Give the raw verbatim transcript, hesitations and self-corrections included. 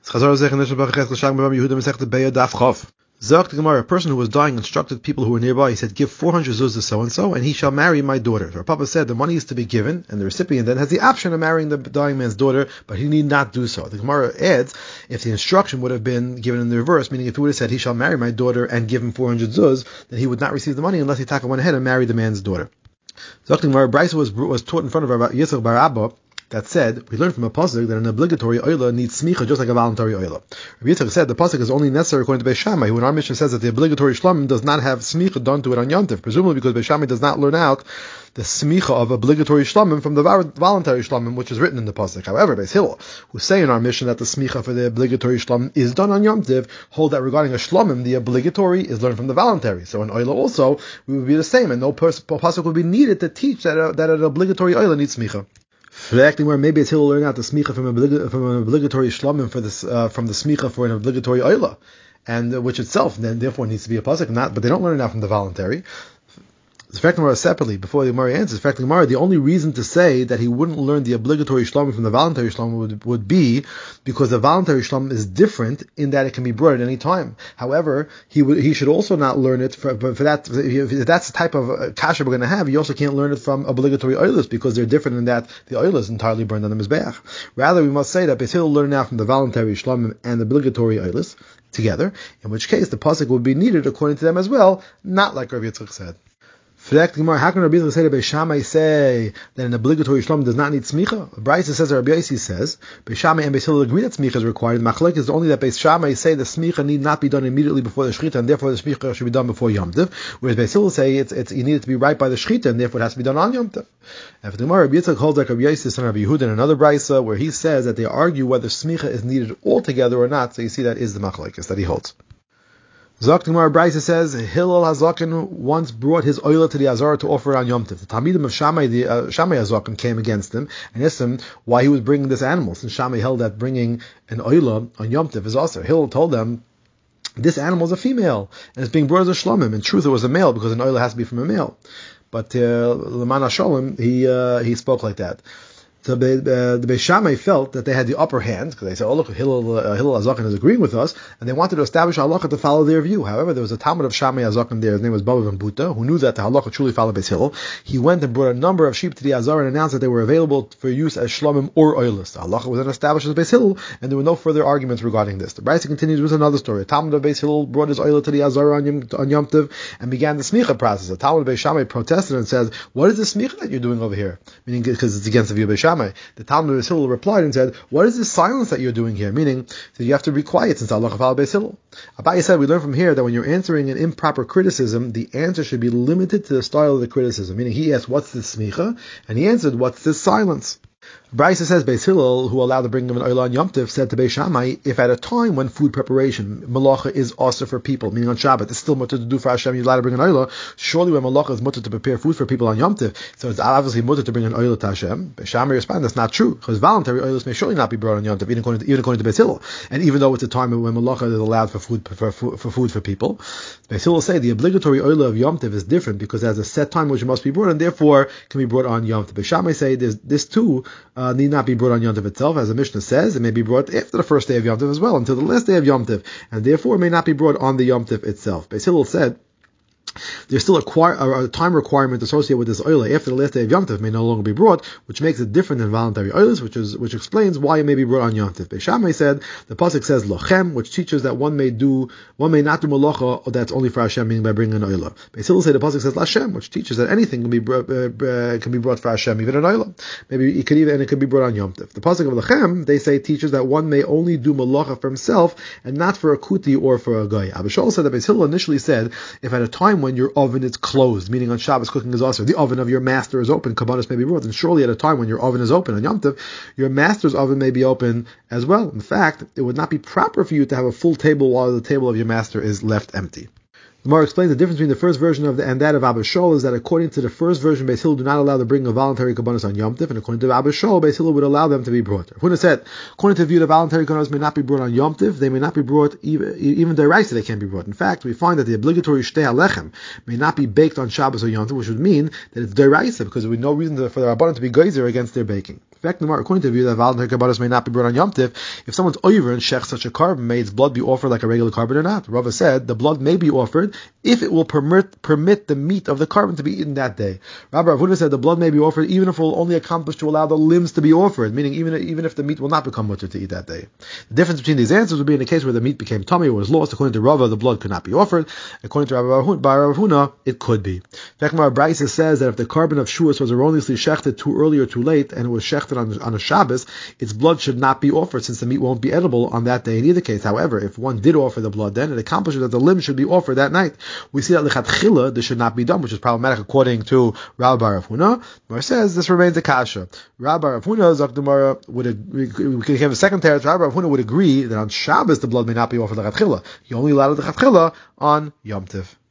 Zok the Gemara, a person who was dying instructed people who were nearby, he said, give four hundred zuz to so-and-so, and he shall marry my daughter. So Papa said the money is to be given, and the recipient then has the option of marrying the dying man's daughter, but he need not do so. The Gemara adds, if the instruction would have been given in the reverse, meaning if he would have said, he shall marry my daughter and give him four hundred zuz, then he would not receive the money unless he taka went ahead and married the man's daughter. Zok the Gemara, Brisa was, was taught in front of Rabbi Yitzchak bar Abba, that said, we learned from a pasuk that an obligatory oila needs smicha just like a voluntary oila. Rabbi Yitzchak said the pasuk is only necessary according to Beis Shammai, who in our mission says that the obligatory shlamim does not have smicha done to it on Yom Tov, presumably because Beis Shammai does not learn out the smicha of obligatory shlamim from the voluntary shlamim, which is written in the pasuk. However, Beis Hillel, who say in our mission that the smicha for the obligatory shlamim is done on Yom Tov, hold that regarding a shlamim, the obligatory is learned from the voluntary. So in oila also, we would be the same, and no pers- pasuk would be needed to teach that, a, that an obligatory oila needs smicha. Where maybe it's he'll learn out the smicha from, oblig- from an obligatory shlamim for this uh, from the smicha for an obligatory oila, and uh, which itself then therefore needs to be a pasuk. Not, but they don't learn it out from the voluntary. The fact Gemara separately before the Gemara answers. The fact Gemara, the only reason to say that he wouldn't learn the obligatory shlamim from the voluntary shlamim would, would be because the voluntary shlamim is different in that it can be brought at any time. However, he would he should also not learn it for, for that. If that's the type of kasha we're going to have, you also can't learn it from obligatory oilers because they're different in that the oil is entirely burned on the mizbeach. Rather, we must say that Beis Hillel learn now from the voluntary shlamim and the obligatory oilers together. In which case, the pasuk would be needed according to them as well, not like Rav Yitzchak said. How can Rabbi Yitzchak say that Beis Shammai say that an obligatory shlamim does not need smicha? Brisa says, or Rabbi Yossi says, Beis Shammai and Beis Hillel agree that smicha is required. Machlek is only that Beis Shammai say the smicha need not be done immediately before the shechita, and therefore the smicha should be done before Yom Tov. Whereas Beis Hillel say it's, it's you need it to be right by the shechita, and therefore it has to be done on Yom Tov. And for the Gemara, Rabbi Yitzchak holds like Rabbi Yossi, son of Rabbi Yehuda, in another Brisa where he says that they argue whether smicha is needed altogether or not. So you see that is the machlekes that he holds. Zok Gemara Brisa says Hillel Hazaken once brought his oila to the Azara to offer it on Yom Tov. The Talmidim of Shammai, the uh, Shammai Hazaken, came against him and asked him why he was bringing this animal, since Shammai held that bringing an oila on Yom Tov is also. Hillel told them this animal is a female and it's being brought as a shlomim. In truth, it was a male because an oila has to be from a male. But L'man Hasholem, he uh, he spoke like that. So the, uh, the Beis Shammai felt that they had the upper hand because they said, "Oh look, Hillel uh, Hillel Hazaken is agreeing with us," and they wanted to establish halacha to follow their view. However, there was a Talmud of Shammai Hazaken there. His name was Baba ben Buta, who knew that the halacha truly followed Beis Hillel. He went and brought a number of sheep to the Azara and announced that they were available for use as shlomim or oilus. The halacha was then established as Beis Hillel, and there were no further arguments regarding this. The Brisa continues with another story. A Talmud of Beis Hillel brought his oil to the Azara on Yom, on Yom Tov and began the smicha process. A Talmud of Beis Shammai protested and said, "What is the smicha that you're doing over here?" Meaning because it's against the view of Beis Shammai. The Talmud Beis Hillel replied and said, "What is this silence that you're doing here?" Meaning that you have to be quiet since Allah follow Beis Hillel. Abaye said, we learn from here that when you're answering an improper criticism, the answer should be limited to the style of the criticism. Meaning he asked, "What's this smicha?" and he answered, "What's this silence?" Brisa says Beis Hillel, who allowed the bringing of an oila on Yom Tov, said to Beis Shammai, if at a time when food preparation, malacha is also for people, meaning on Shabbat, it's still mutter to do for Hashem, you're allowed to bring an oila, surely when malacha is mutter to prepare food for people on Yom Tov, so it's obviously mutter to bring an oila to Hashem. Beis Shammai responded, that's not true, because voluntary oilas may surely not be brought on Yom Tov, even according to, even according to Beis Hillel. And even though it's a time when malacha is allowed for food for, for, for food for people, Beis Hillel say the obligatory oila of Yom Tov is different because it has a set time which must be brought, and therefore can be brought on Yom Tov. Beis Shammai say this too uh, need not be brought on Yom Tov itself, as the Mishnah says, it may be brought after the first day of Yom Tov as well, until the last day of Yom Tov, and therefore may not be brought on the Yom Tov itself. Beis Hillel said, there's still a, a time requirement associated with this oila after the last day of Yom Tov may no longer be brought, which makes it different than voluntary oilas, which is which explains why it may be brought on Yom Tov. Beis Shammai said the pasuk says lochem, which teaches that one may do one may not do malacha that's only for Hashem, meaning by bringing an oila. Beis Hillel said the pasuk says lashem, which teaches that anything can be brought, uh, uh, can be brought for Hashem, even an oila. Maybe it could even and it could be brought on Yom Tov. The pasuk of lochem, they say, teaches that one may only do malacha for himself and not for a kuti or for a guy. Abba Shaul said that Beis Hillel initially said if at a time when your oven is closed, meaning on Shabbos cooking is also, the oven of your master is open, kabbanis may be brought, and surely at a time when your oven is open on Yom Tov, your master's oven may be open as well. In fact, it would not be proper for you to have a full table while the table of your master is left empty. The Gemara explains the difference between the first version of the, and that of Abba Shaul is that according to the first version, Beis Hillel do not allow the bringing of voluntary kabbanis on Yom Tov, and according to Abba Shaul, Beis Hillel would allow them to be brought. Huna said, according to the view, the voluntary kabbanis may not be brought on Yom Tov, they may not be brought, even, even deraisa they can't be brought. In fact, we find that the obligatory shtei halechem may not be baked on Shabbos or Yom Tov, which would mean that it's deraisa, because there would be no reason for the Rabbanan to be geyser against their baking. According to the view that voluntary karbanos may not be brought on Yom Tiv, if someone's over and shech such a carbon, may its blood be offered like a regular carbon or not? Rava said the blood may be offered if it will permit permit the meat of the carbon to be eaten that day. Rabbi Rav Huna said the blood may be offered even if it will only accomplish to allow the limbs to be offered, meaning even even if the meat will not become mutter to eat that day. The difference between these answers would be in the case where the meat became tummy or was lost. According to Rava, the blood could not be offered. According to Rabbi Rav Huna, it could be. Fekmar Braisa says that if the carbon of Shuas was erroneously shechted too early or too late, and it was shechted on, on a Shabbos, its blood should not be offered since the meat won't be edible on that day in either case. However, if one did offer the blood then, it accomplishes that the limb should be offered that night. We see that lechatchila this should not be done, which is problematic according to Rabbi Rav Huna. Mar says this remains a kasha. Rabbi Rav Huna Zakdumara would we could have a second teretz. Rabbi Rav Huna would agree that on Shabbos the blood may not be offered lechatchila. You only allowed the lechatchila on Yom Tiv.